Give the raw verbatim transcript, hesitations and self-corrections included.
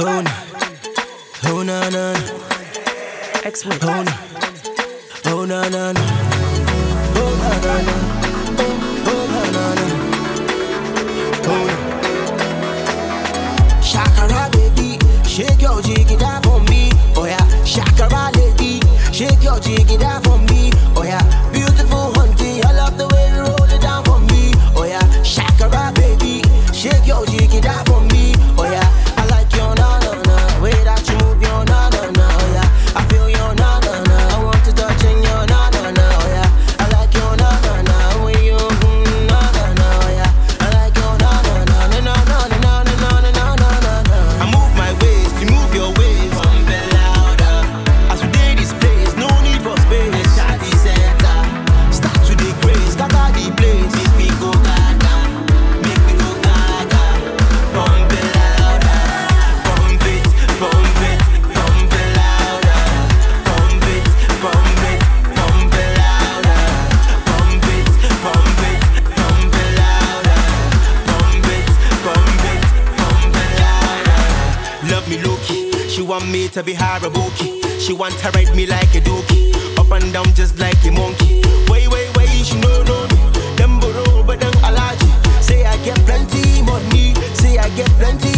Oh, oh na na. X-Wit. Oh, oh na na. Oh na na na. Oh na na na. Oh. Shakara baby, shake your jiggy down for me. Oh yeah, Shakara lady, shake your jiggy down for me. Oh yeah, beautiful hunty, I love the way you roll it down for me. Oh yeah, Shakara baby, shake your jiggy down for me. Oh yeah, I like your na na na, way that you move your na na na. Oh yeah, I feel your na na na, I want to touch in your na na na. Oh yeah, I like your na na na, when you mm, na na na. Oh yeah, I like your na na na na na na na na na na na na na. I move my waist, you move your waist. Bump it louder. As we did this place, no need for space. Start the center, start to the grace, scatter the place. Make me go gaga, make me go gaga. Bump it louder, bump it, bump it, bump it louder. Bump it, bump it, bump it louder. Bump it, bump it, bump it louder. Bump it, bump it, bump it louder. Love me low-key, she want me to be harabuki. She want to ride me like a dookie, up and down just like a monkey. Way, way, way, she know know me. Them borrow, but them allergy. Say I get plenty money, say I get plenty